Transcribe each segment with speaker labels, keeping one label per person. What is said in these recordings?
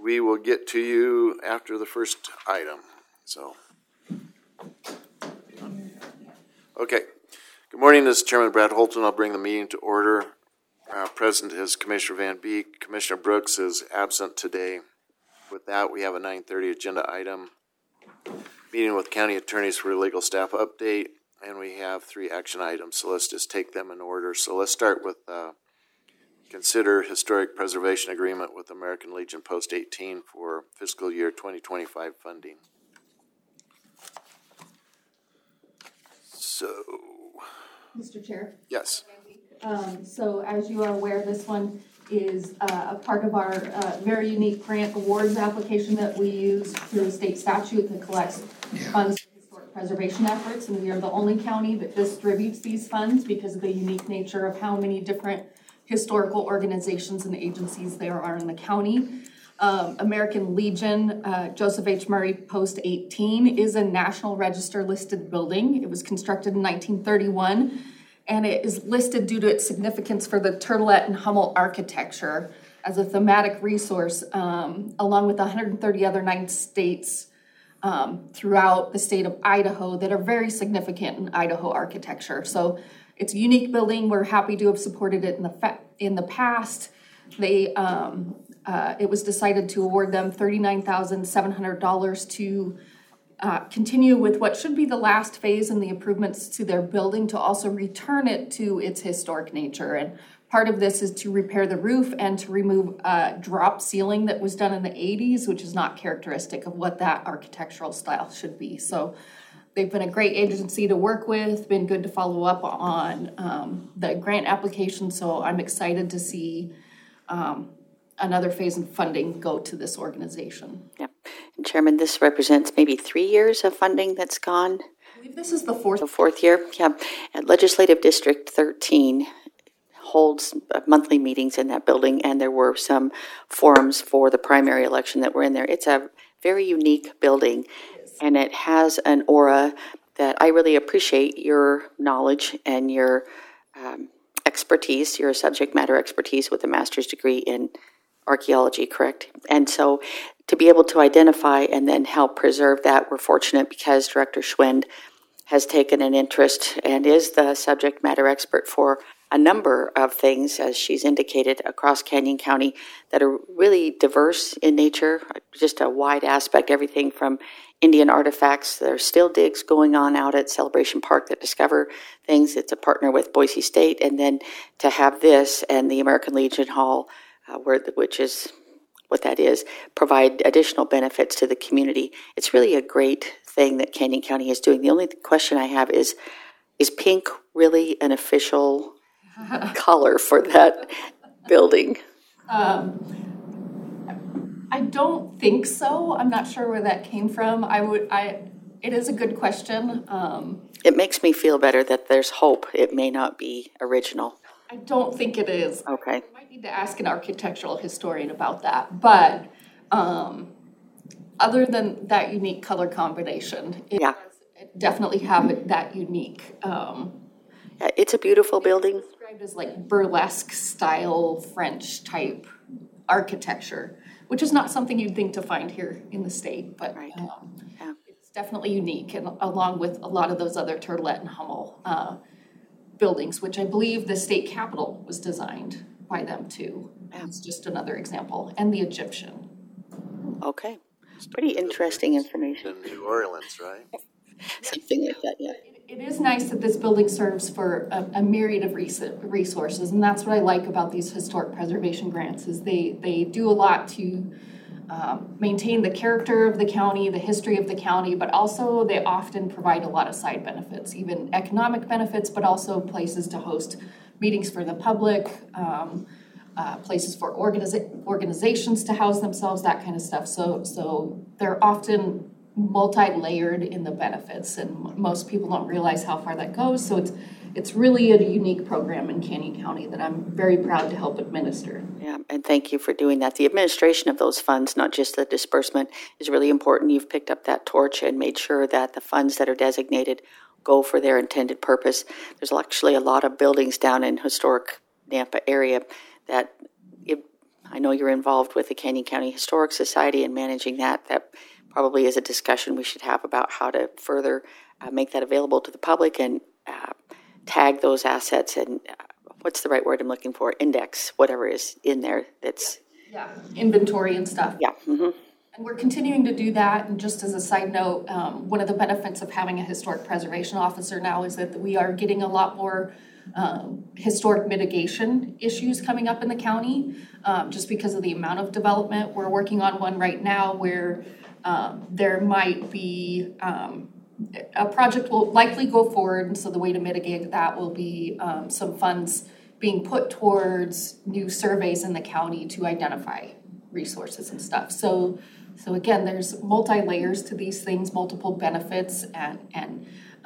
Speaker 1: we will get to you after the first item. So, okay. Good morning, this is Chairman Brad Holton. I'll bring the meeting to order. Present is Commissioner Van Beek. Commissioner Brooks is absent today. With that, we have a 9:30 agenda item. Meeting with county attorneys for a legal staff update, and we have 3 action items. So let's just take them in order. So let's start with consider historic preservation agreement with American Legion Post 18 for fiscal year 2025 funding. So,
Speaker 2: Mr. Chair.
Speaker 1: yes.
Speaker 2: So as you are aware, this one is a part of our very unique grant awards application that we use through a state statute that collects funds for historic preservation efforts. And we are the only county that distributes these funds because of the unique nature of how many different historical organizations and agencies there are in the county. American Legion, Joseph H. Murray Post 18 is a National Register listed building. It was constructed in 1931. And it is listed due to its significance for the Turtlet and Hummel architecture as a thematic resource, along with 130 other 9 states throughout the state of Idaho that are very significant in Idaho architecture. So it's a unique building. We're happy to have supported it in the past. It was decided to award them $39,700 to continue with what should be the last phase in the improvements to their building to also return it to its historic nature. And part of this is to repair the roof and to remove drop ceiling that was done in the 80s, which is not characteristic of what that architectural style should be. So they've been a great agency to work with, been good to follow up on the grant application. So I'm excited to see another phase of funding go to this organization.
Speaker 3: Yep. And Chairman, this represents maybe 3 years of funding that's gone.
Speaker 2: I believe this is the fourth
Speaker 3: year. Yeah. And Legislative District 13 holds monthly meetings in that building, and there were some forums for the primary election that were in there. It's a very unique building, and it has an aura that I really appreciate your knowledge and your expertise, your subject matter expertise with a master's degree in archaeology, correct? And so to be able to identify and then help preserve that, we're fortunate because Director Schwind has taken an interest and is the subject matter expert for a number of things, as she's indicated, across Canyon County that are really diverse in nature, just a wide aspect, everything from Indian artifacts. There's still digs going on out at Celebration Park that discover things. It's a partner with Boise State. And then to have this and the American Legion Hall, which is what that is, provide additional benefits to the community. It's really a great thing that Canyon County is doing. The only question I have is pink really an official color for that building?
Speaker 2: I don't think so. I'm not sure where that came from. It is a good question.
Speaker 3: It makes me feel better that there's hope. It may not be original.
Speaker 2: I don't think it is.
Speaker 3: Okay.
Speaker 2: I might need to ask an architectural historian about that. But other than that unique color combination, it does definitely have that unique.
Speaker 3: It's a beautiful building.
Speaker 2: It's described as like burlesque style French type architecture, which is not something you'd think to find here in the state, but
Speaker 3: right.
Speaker 2: It's definitely unique, and along with a lot of those other Turtlet and Hummel buildings, which I believe the state capitol was designed by them too. It's just another example, and the Egyptian.
Speaker 3: Okay, it's pretty interesting information.
Speaker 1: In New Orleans, right?
Speaker 3: Something like that, yeah.
Speaker 2: It is nice that this building serves for a myriad of resources, and that's what I like about these historic preservation grants is they do a lot to maintain the character of the county, the history of the county, but also they often provide a lot of side benefits, even economic benefits, but also places to host meetings for the public, places for organizations to house themselves, that kind of stuff. So they're often multi-layered in the benefits, and most people don't realize how far that goes. So it's really a unique program in Canyon County that I'm very proud to help administer.
Speaker 3: Yeah, and thank you for doing that. The administration of those funds, not just the disbursement, is really important. You've picked up that torch and made sure that the funds that are designated go for their intended purpose. There's actually a lot of buildings down in historic Nampa area that I know you're involved with the Canyon County Historic Society and managing that. That probably is a discussion we should have about how to further make that available to the public and tag those assets and what's the right word I'm looking for? Index, whatever is in there that's...
Speaker 2: Yeah, inventory and stuff.
Speaker 3: Yeah. Mm-hmm.
Speaker 2: And we're continuing to do that. And just as a side note, one of the benefits of having a historic preservation officer now is that we are getting a lot more historic mitigation issues coming up in the county, just because of the amount of development. We're working on one right now where there might be a project will likely go forward, and so the way to mitigate that will be some funds being put towards new surveys in the county to identify resources and stuff. So again, there's multi-layers to these things, multiple benefits, and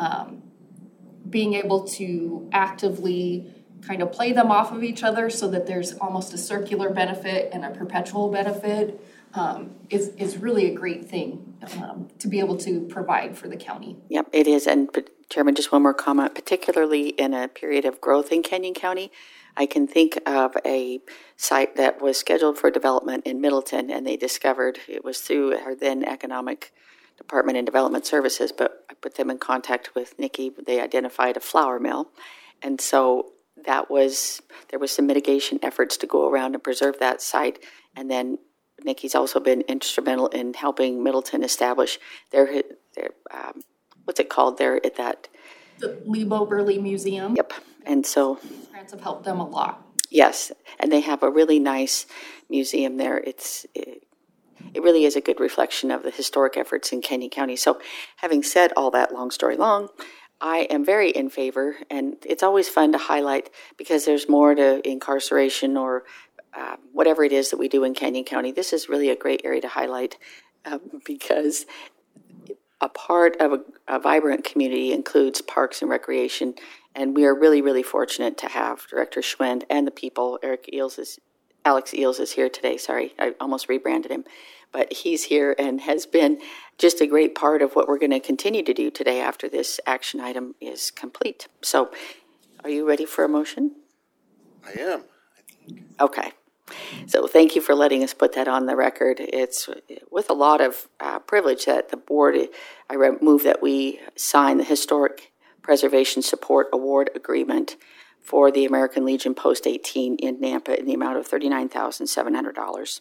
Speaker 2: being able to actively kind of play them off of each other so that there's almost a circular benefit and a perpetual benefit is really a great thing to be able to provide for the county.
Speaker 3: Yep, it is. And Chairman, just one more comment, particularly in a period of growth in Canyon County, I can think of a site that was scheduled for development in Middleton, and they discovered it was through our then Economic Department and Development Services, but I put them in contact with Nikki. They identified a flour mill, and so there was some mitigation efforts to go around and preserve that site, and then Nikki's also been instrumental in helping Middleton establish their what's it called there at that?
Speaker 2: The Lebo Burley Museum.
Speaker 3: Yep. And so
Speaker 2: These grants have helped them a lot.
Speaker 3: yes, and they have a really nice museum there. It really is a good reflection of the historic efforts in Canyon County. So having said all that, long story long, I am very in favor, and it's always fun to highlight because there's more to incarceration or whatever it is that we do in Canyon County. This is really a great area to highlight because a part of a vibrant community includes parks and recreation, and we are really, really fortunate to have Director Schwend and the people. Alex Eels is here today. Sorry, I almost rebranded him, but he's here and has been just a great part of what we're going to continue to do today after this action item is complete. So, are you ready for a motion?
Speaker 1: I am.
Speaker 3: Okay. So thank you for letting us put that on the record. It's with a lot of privilege that the board, I move that we sign the Historic Preservation Support Award Agreement for the American Legion Post 18 in Nampa in the amount of $39,700.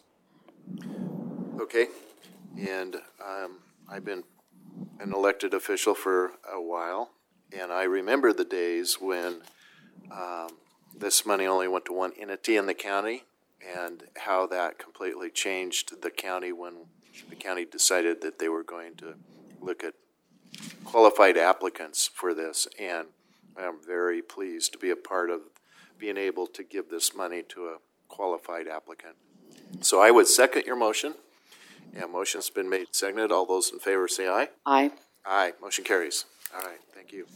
Speaker 1: Okay. And I've been an elected official for a while, and I remember the days when this money only went to one entity in the county, and how that completely changed the county when the county decided that they were going to look at qualified applicants for this. And I'm very pleased to be a part of being able to give this money to a qualified applicant. So I would second your motion. Yeah, motion's been made, seconded. All those in favor say aye.
Speaker 3: Aye.
Speaker 1: Aye. Motion carries. All right. Thank you.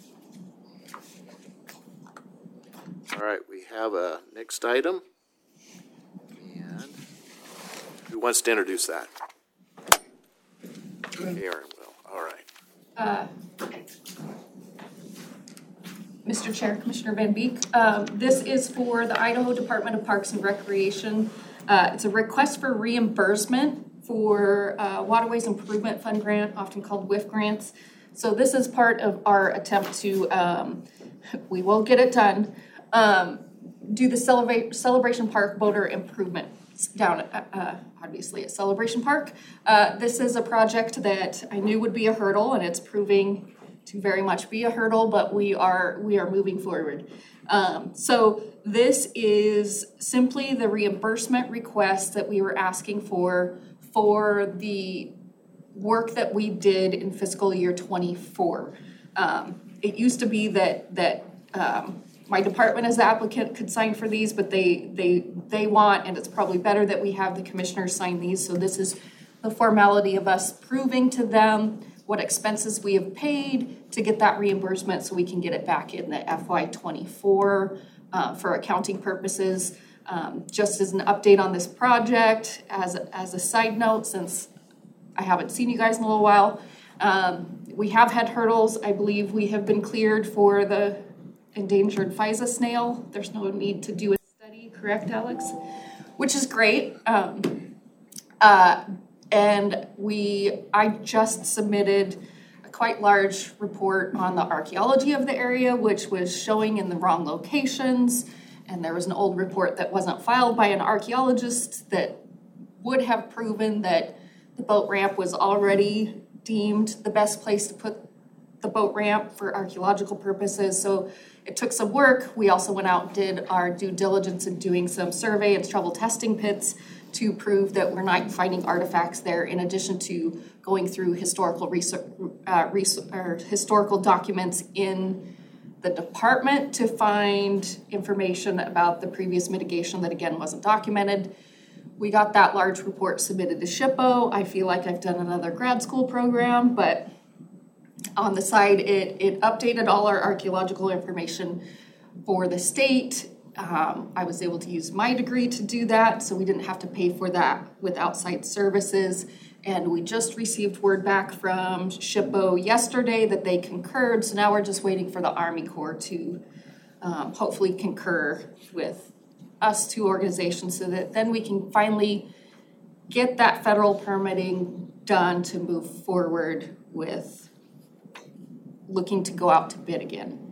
Speaker 1: All right. We have a next item. And who wants to introduce that? Aaron will. All right.
Speaker 2: Mr. Chair, Commissioner Van Beek, this is for the Idaho Department of Parks and Recreation. It's a request for reimbursement for Waterways Improvement Fund grant, often called WIF grants. So this is part of our attempt to, we will get it done, do the Celebration Park boater improvements down obviously at Celebration Park. This is a project that I knew would be a hurdle, and it's proving to very much be a hurdle, but we are moving forward. So this is simply the reimbursement request that we were asking for the work that we did in fiscal year 24. It used to be that my department as the applicant could sign for these, but they want, and it's probably better that we have the commissioners sign these. So this is the formality of us proving to them what expenses we have paid to get that reimbursement so we can get it back in the FY24 for accounting purposes. Just as an update on this project, as a side note, since I haven't seen you guys in a little while, we have had hurdles. I believe we have been cleared for the endangered FISA snail. There's no need to do a study, correct, Alex? which is great. And I just submitted a quite large report on the archaeology of the area, which was showing in the wrong locations. And there was an old report that wasn't filed by an archaeologist that would have proven that the boat ramp was already deemed the best place to put the boat ramp for archaeological purposes. So it took some work. We also went out and did our due diligence in doing some survey and trouble testing pits to prove that we're not finding artifacts there, in addition to going through historical research, historical documents in the department to find information about the previous mitigation that, again, wasn't documented. We got that large report submitted to SHPO. I feel like I've done another grad school program, but on the side, it updated all our archaeological information for the state. I was able to use my degree to do that, so we didn't have to pay for that with outside services. And we just received word back from SHPO yesterday that they concurred, so now we're just waiting for the Army Corps to hopefully concur with us two organizations, so that then we can finally get that federal permitting done to move forward with looking to go out to bid again.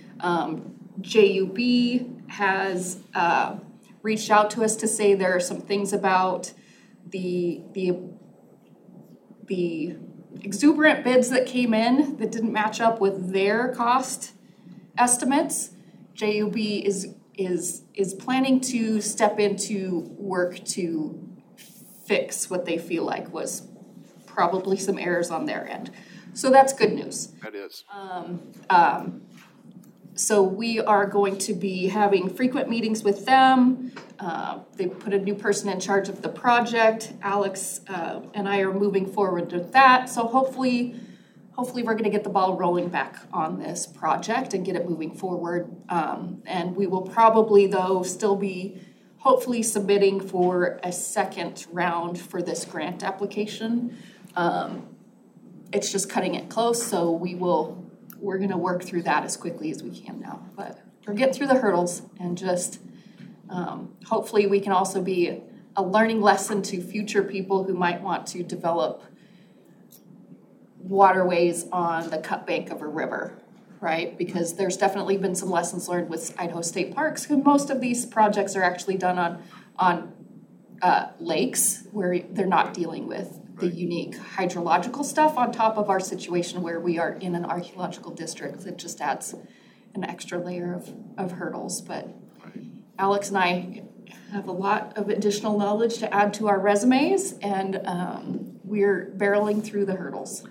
Speaker 2: JUB has reached out to us to say there are some things about the exuberant bids that came in that didn't match up with their cost estimates. JUB is planning to step into work to fix what they feel like was probably some errors on their end. So that's good news.
Speaker 1: That is.
Speaker 2: So we are going to be having frequent meetings with them. They put a new person in charge of the project. Alex and I are moving forward with that. So hopefully we're going to get the ball rolling back on this project and get it moving forward. And we will probably, though, still be hopefully submitting for a second round for this grant application. It's just cutting it close, so we're going to work through that as quickly as we can now. But we're getting through the hurdles, and just hopefully we can also be a learning lesson to future people who might want to develop waterways on the cut bank of a river, right? Because there's definitely been some lessons learned with Idaho State Parks, because most of these projects are actually done on lakes where they're not dealing with the unique hydrological stuff on top of our situation where we are in an archaeological district. That just adds an extra layer of hurdles. But Alex and I have a lot of additional knowledge to add to our resumes, and we're barreling through the hurdles.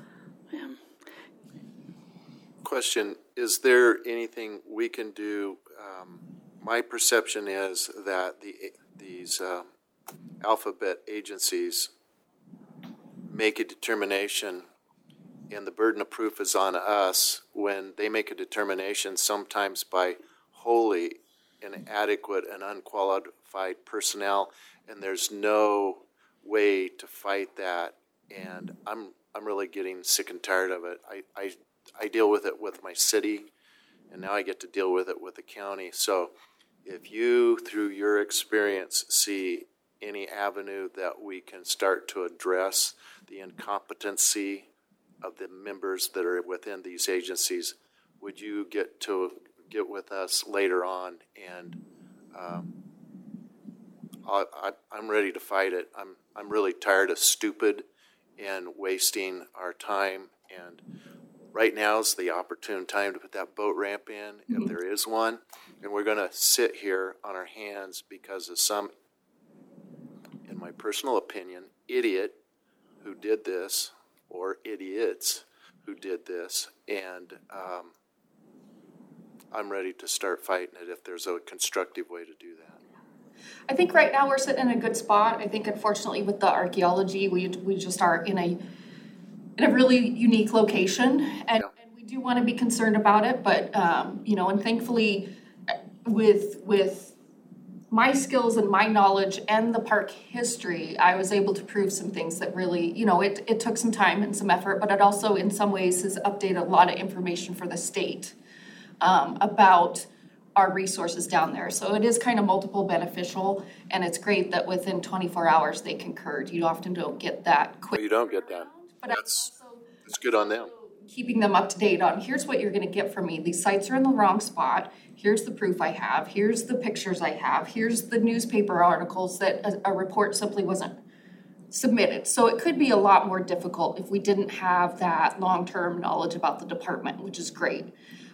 Speaker 1: Question, is there anything we can do? My perception is that these alphabet agencies make a determination, and the burden of proof is on us when they make a determination, sometimes by wholly inadequate and unqualified personnel, and there's no way to fight that. And I'm really getting sick and tired of it. I deal with it with my city, and now I get to deal with it with the county. So if you, through your experience, see any avenue that we can start to address the incompetency of the members that are within these agencies, would you get with us later on? And I'm ready to fight it. I'm really tired of stupid and wasting our time. And right now is the opportune time to put that boat ramp in, if there is one. And we're going to sit here on our hands because of some, in my personal opinion, idiot who did this, or idiots who did this. And I'm ready to start fighting it if there's a constructive way to do that.
Speaker 2: I think right now we're sitting in a good spot. I think, unfortunately, with the archaeology, we just are in a really unique location, and we do want to be concerned about it. But and thankfully, with my skills and my knowledge and the park history, I was able to prove some things that really, it took some time and some effort, but it also in some ways has updated a lot of information for the state about our resources down there. So it is kind of multiple beneficial, and it's great that within 24 hours they concurred. You often don't get that quick.
Speaker 1: You don't get that.
Speaker 2: But
Speaker 1: That's good on them.
Speaker 2: keeping them up to date on, here's what you're going to get from me. These sites are in the wrong spot. Here's the proof I have. Here's the pictures I have. Here's the newspaper articles that a report simply wasn't submitted. So it could be a lot more difficult if we didn't have that long-term knowledge about the department, which is great.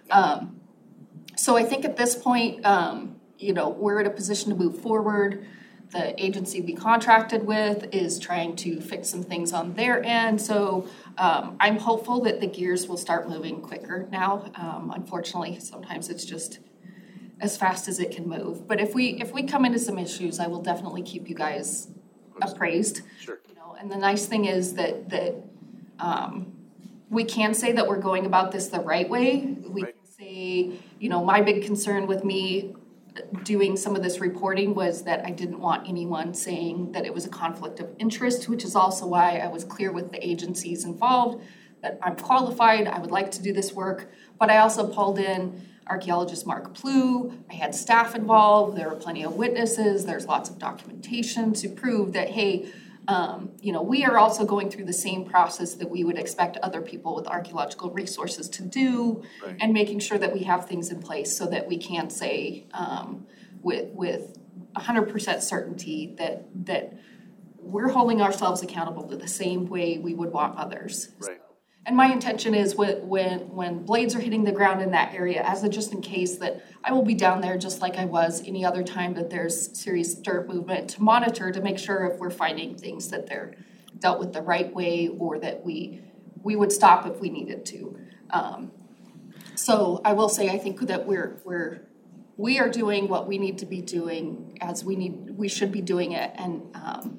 Speaker 2: So I think at this point, we're in a position to move forward. The agency we contracted with is trying to fix some things on their end. So I'm hopeful that the gears will start moving quicker now. Unfortunately, sometimes it's just as fast as it can move. But if we come into some issues, I will definitely keep you guys appraised.
Speaker 1: Sure.
Speaker 2: And the nice thing is that we can say that we're going about this the right way. We can say, my big concern with me doing some of this reporting was that I didn't want anyone saying that it was a conflict of interest, which is also why I was clear with the agencies involved that I'm qualified, I would like to do this work, but I also pulled in archaeologist Mark Plew. I had staff involved, there were plenty of witnesses, there's lots of documentation to prove that, hey, we are also going through the same process that we would expect other people with archaeological resources to do,
Speaker 1: right,
Speaker 2: and making sure that we have things in place so that we can say with 100% certainty that we're holding ourselves accountable to the same way we would want others.
Speaker 1: Right.
Speaker 2: And my intention is when blades are hitting the ground in that area, as a just in case, that I will be down there just like I was any other time that there's serious dirt movement, to monitor, to make sure if we're finding things that they're dealt with the right way, or that we would stop if we needed to. So I will say I think that we are doing what we need to be doing as we should be doing it, and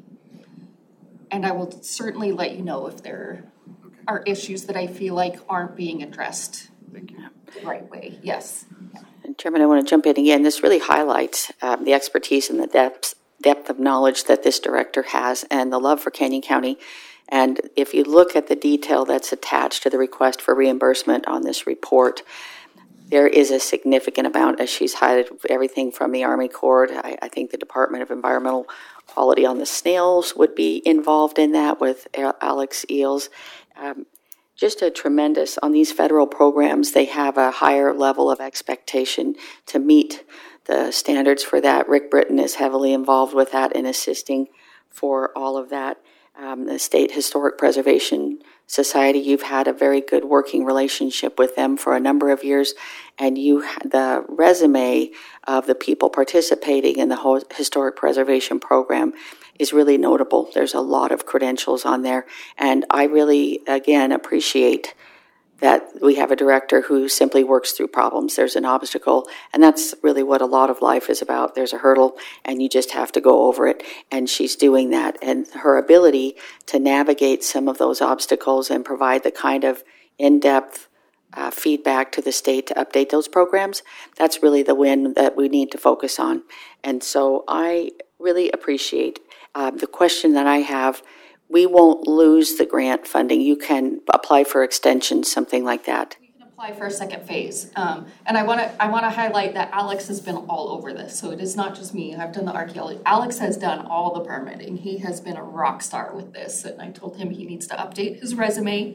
Speaker 2: I will certainly let you know if there are issues that I feel like aren't being addressed
Speaker 1: Thank you.
Speaker 2: the right way. Yes.
Speaker 3: And Chairman, I want to jump in again. This really highlights the expertise and the depth of knowledge that this director has, and the love for Canyon County. And if you look at the detail that's attached to the request for reimbursement on this report, there is a significant amount, as she's highlighted, everything from the Army Corps. I think the Department of Environmental Quality on the snails would be involved in that with Alex Eels. Just a tremendous, on these federal programs, they have a higher level of expectation to meet the standards for that. Rick Britton is heavily involved with that and assisting for all of that. The State Historic Preservation Society, you've had a very good working relationship with them for a number of years, and the resume of the people participating in the whole historic preservation program is really notable. There's a lot of credentials on there, and I really, again, appreciate that we have a director who simply works through problems. There's an obstacle, and that's really what a lot of life is about. There's a hurdle, and you just have to go over it, and she's doing that. And her ability to navigate some of those obstacles and provide the kind of in-depth feedback to the state to update those programs, that's really the win that we need to focus on. And so I really appreciate the question that I have. We won't lose the grant funding. You can apply for extensions, something like that.
Speaker 2: We can apply for a second phase. And I want to highlight that Alex has been all over this. So it is not just me. I've done the archaeology. Alex has done all the permitting. He has been a rock star with this. And I told him he needs to update his resume.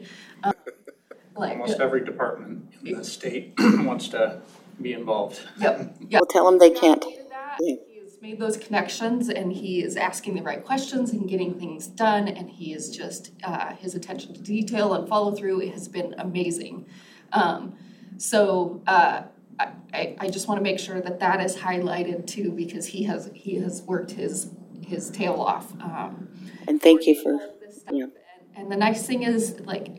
Speaker 4: Almost every department in the state wants to be involved.
Speaker 2: Yep.
Speaker 3: We'll tell them they can't.
Speaker 2: He has made those connections, and he is asking the right questions and getting things done, and he is just, his attention to detail and follow through has been amazing. So I just want to make sure that is highlighted too, because he has worked his tail off.
Speaker 3: And thank you for, yeah.
Speaker 2: And the nice thing is, like,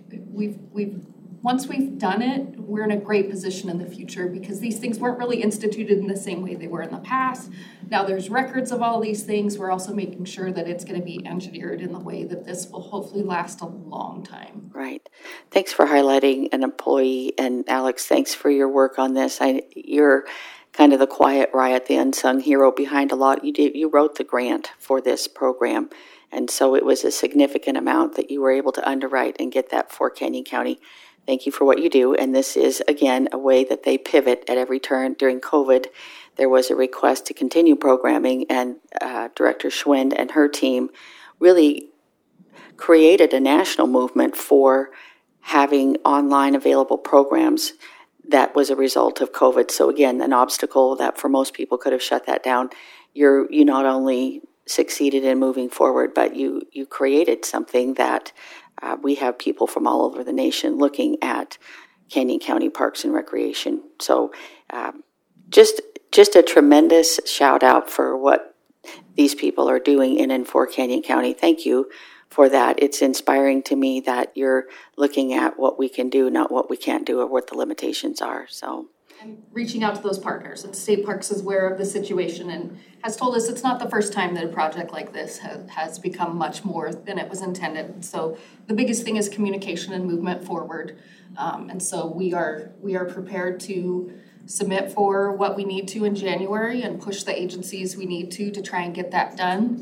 Speaker 2: once we've done it, we're in a great position in the future, because these things weren't really instituted in the same way they were in the past. Now there's records of all these things. We're also making sure that it's going to be engineered in the way that this will hopefully last a long time. Right.
Speaker 3: Thanks for highlighting an employee. And Alex, thanks for your work on this. You're kind of the quiet riot, the unsung hero behind a lot. You wrote the grant for this program. And so it was a significant amount that you were able to underwrite and get that for Canyon County. Thank you for what you do. And this is, again, a way that they pivot at every turn. During COVID, there was a request to continue programming, and Director Schwind and her team really created a national movement for having online available programs. That was a result of COVID. So again, an obstacle that for most people could have shut that down. You not only succeeded in moving forward, but you created something that we have people from all over the nation looking at Canyon County Parks and Recreation. So just a tremendous shout out for what these people are doing in and for Canyon County. Thank you for that. It's inspiring to me that you're looking at what we can do, not what we can't do or what the limitations are. So
Speaker 2: I'm reaching out to those partners, and State Parks is aware of the situation and has told us it's not the first time that a project like this has become much more than it was intended. So the biggest thing is communication and movement forward. And so we are prepared to submit for what we need to in January and push the agencies we need to try and get that done.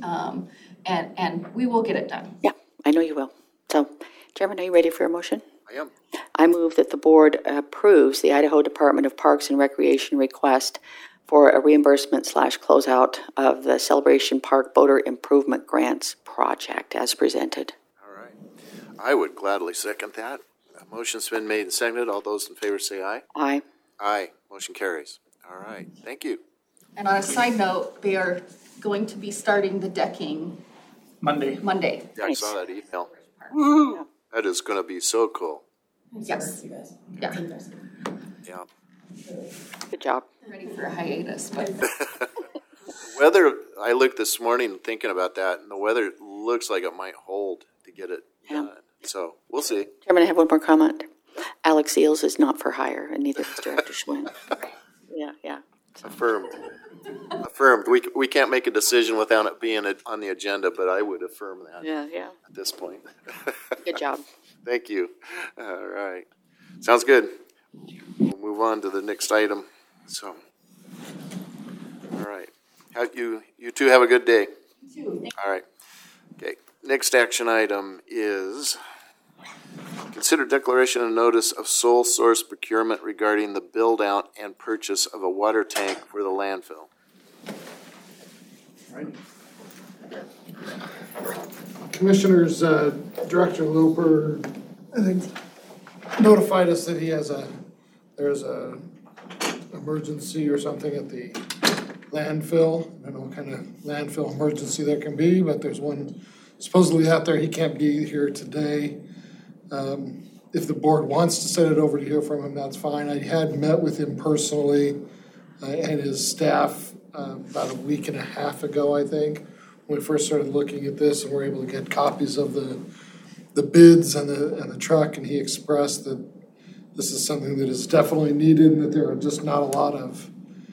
Speaker 2: And we will get it done.
Speaker 3: yeah, I know you will. So, Chairman, are you ready for a motion?
Speaker 1: I am.
Speaker 3: I move that the board approves the Idaho Department of Parks and Recreation request for a reimbursement/closeout of the Celebration Park Boater Improvement Grants project as presented.
Speaker 1: All right. I would gladly second that. A motion's been made and seconded. All those in favor say aye.
Speaker 3: Aye.
Speaker 1: Aye. Motion carries. All right. Thank you.
Speaker 2: And on a side note, they are going to be starting the decking
Speaker 4: Monday.
Speaker 2: Monday.
Speaker 1: Yeah,
Speaker 3: Nice.
Speaker 1: I saw that email. Woo! That is going to be so cool.
Speaker 2: Yes. Yeah.
Speaker 1: Yeah.
Speaker 3: Good job.
Speaker 2: Ready for a hiatus, but
Speaker 1: Weather, I looked this morning thinking about that, and the weather looks like it might hold to get it done. So we'll see.
Speaker 3: Chairman, I have one more comment. Alex Eels is not for hire, and neither is Director Schwinn. Yeah.
Speaker 1: Affirmed. Affirmed. We can't make a decision without it being on the agenda, but I would affirm that
Speaker 3: Yeah.
Speaker 1: at this point.
Speaker 3: Good job.
Speaker 1: Thank you. All right. Sounds good. We'll move on to the next item. So, all right. You two have a good day. All right. Okay. Next action item is consider declaration and notice of sole source procurement regarding the build out and purchase of a water tank for the landfill.
Speaker 5: Commissioners, Director Loper, I think, notified us that there's a emergency or something at the landfill. I don't know what kind of landfill emergency there can be, but there's one supposedly out there. He can't be here today. If the board wants to send it over to hear from him, that's fine. I had met with him personally and his staff about a week and a half ago, I think, when we first started looking at this, and we're able to get copies of the bids and the truck, and he expressed that this is something that is definitely needed and that there are just not a lot of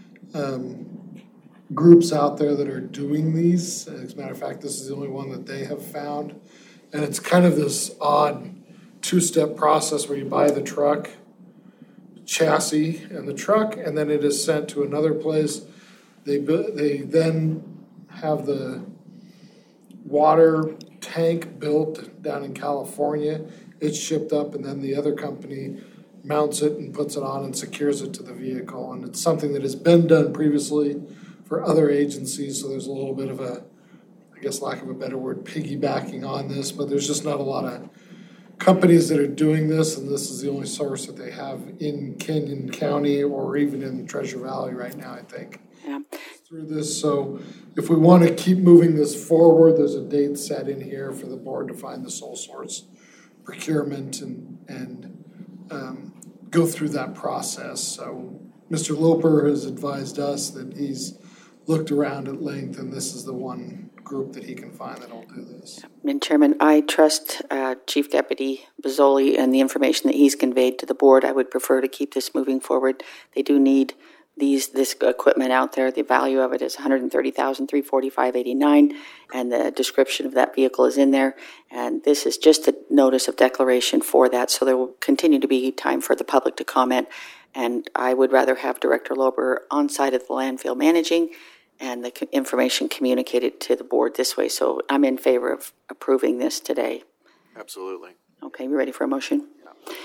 Speaker 5: groups out there that are doing these. As a matter of fact, this is the only one that they have found. And it's kind of this odd two-step process where you buy the truck, chassis and the truck, and then it is sent to another place. They then have the water tank built down in California. It's shipped up, and then the other company mounts it and puts it on and secures it to the vehicle. And it's something that has been done previously for other agencies, so there's a little bit of a, I guess lack of a better word, piggybacking on this, but there's just not a lot of companies that are doing this, and this is the only source that they have in Canyon County or even in Treasure Valley right now, I think.
Speaker 3: Yeah.
Speaker 5: Through this, so if we want to keep moving this forward, there's a date set in here for the board to find the sole source procurement and go through that process. So Mr. Loper has advised us that he's looked around at length, and this is the one group that he can find that will do this.
Speaker 3: And Chairman, I trust Chief Deputy Bozzoli and the information that he's conveyed to the board. I would prefer to keep this moving forward. They do need this equipment out there. The value of it is $130,345.89, and the description of that vehicle is in there. And this is just a notice of declaration for that, so there will continue to be time for the public to comment. And I would rather have Director Loper on site at the landfill managing and the information communicated to the board this way. So I'm in favor of approving this today.
Speaker 1: Absolutely.
Speaker 3: Okay, you ready for a motion?
Speaker 1: Yeah.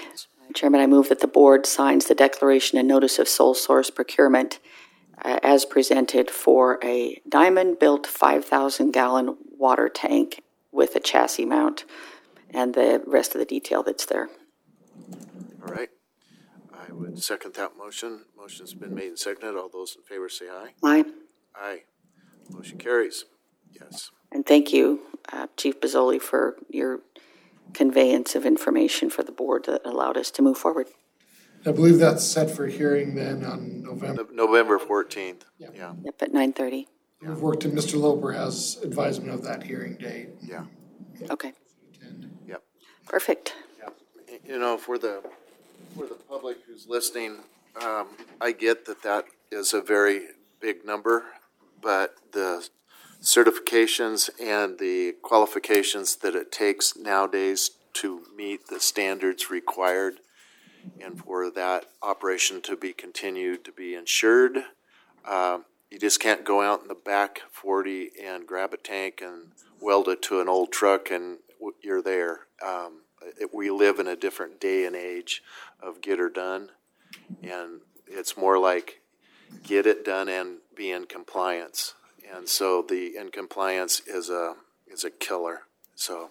Speaker 3: Chairman, I move that the board signs the declaration and notice of sole source procurement as presented for a diamond-built 5,000-gallon water tank with a chassis mount and the rest of the detail that's there.
Speaker 1: All right. I would second that motion. Motion's been made and seconded. All those in favor say aye.
Speaker 3: Aye.
Speaker 1: Aye. Motion carries. Yes.
Speaker 3: And thank you, Chief Bozzoli, for your conveyance of information for the board that allowed us to move forward.
Speaker 5: I believe that's set for hearing then on November.
Speaker 1: November 14th.
Speaker 5: Yeah.
Speaker 1: Yeah.
Speaker 3: Yep, at 9:30.
Speaker 5: We've worked, and Mr. Loper has advisement of that hearing date.
Speaker 1: Yeah.
Speaker 3: Okay.
Speaker 1: Yep.
Speaker 3: Perfect.
Speaker 1: You know, for the public who's listening, I get that is a very big number, but the certifications and the qualifications that it takes nowadays to meet the standards required and for that operation to be continued to be insured, you just can't go out in the back 40 and grab a tank and weld it to an old truck and you're there. We live in a different day and age of get her done, and it's more like get it done and be in compliance. And so the in compliance is a killer. So,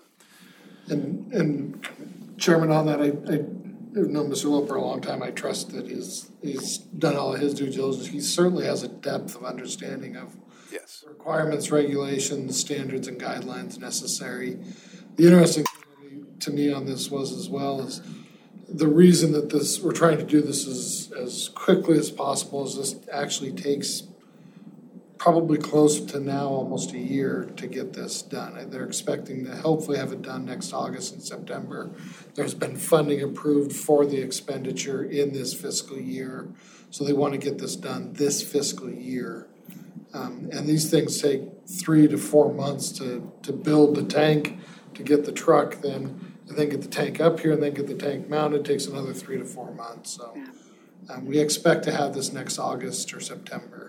Speaker 5: And Chairman, on that, I've known Mr. Loper a long time. I trust that he's done all of his due diligence. He certainly has a depth of understanding of
Speaker 1: yes.
Speaker 5: requirements, regulations, standards, and guidelines necessary. The interesting thing to me on this was as well is the reason that we're trying to do this as quickly as possible is this actually takes probably close to now almost a year to get this done. They're expecting to hopefully have it done next August and September. There's been funding approved for the expenditure in this fiscal year, so they want to get this done this fiscal year. And these things take 3 to 4 months to build the tank, to get the truck, then get the tank up here and then get the tank mounted. It takes another 3 to 4 months. So we expect to have this next August or September.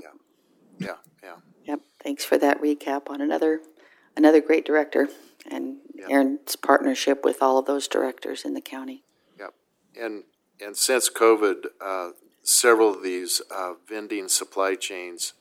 Speaker 1: Yeah.
Speaker 3: Yep. Thanks for that recap on another great director and Aaron's partnership with all of those directors in the county.
Speaker 1: Yep. And since COVID, several of these vending supply chains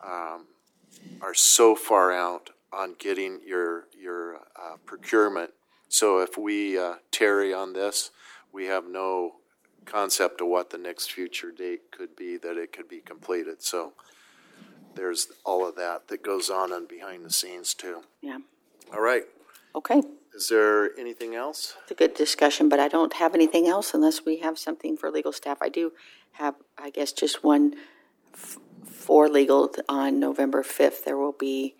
Speaker 1: are so far out on getting your procurement. So if we tarry on this, we have no concept of what the next future date could be that it could be completed. So there's all of that goes on and behind the scenes too.
Speaker 3: Yeah.
Speaker 1: All right.
Speaker 3: Okay.
Speaker 1: Is there anything else?
Speaker 3: It's a good discussion, but I don't have anything else unless we have something for legal staff. I do have, I guess, just one for legal on November 5th. There will be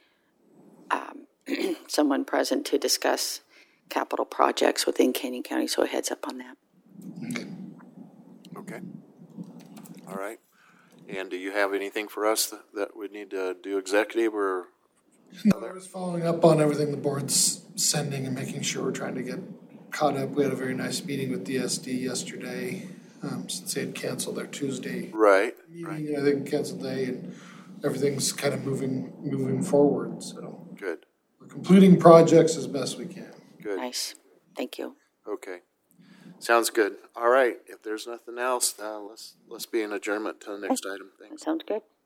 Speaker 3: someone present to discuss capital projects within Canyon County, so a heads up on that.
Speaker 1: Okay. All right. And do you have anything for us that we need to do executive or?
Speaker 5: No, I was following up on everything the board's sending and making sure we're trying to get caught up. We had a very nice meeting with DSD yesterday, since they had canceled their Tuesday
Speaker 1: Right.
Speaker 5: meeting. I think canceled day, and everything's kind of moving forward. So
Speaker 1: Good.
Speaker 5: we're completing projects as best we can.
Speaker 1: Good.
Speaker 3: Nice. Thank you.
Speaker 1: Okay. Sounds good. All right. If there's nothing else, let's be in adjournment to the next item.
Speaker 3: That
Speaker 1: Thanks.
Speaker 3: sounds good.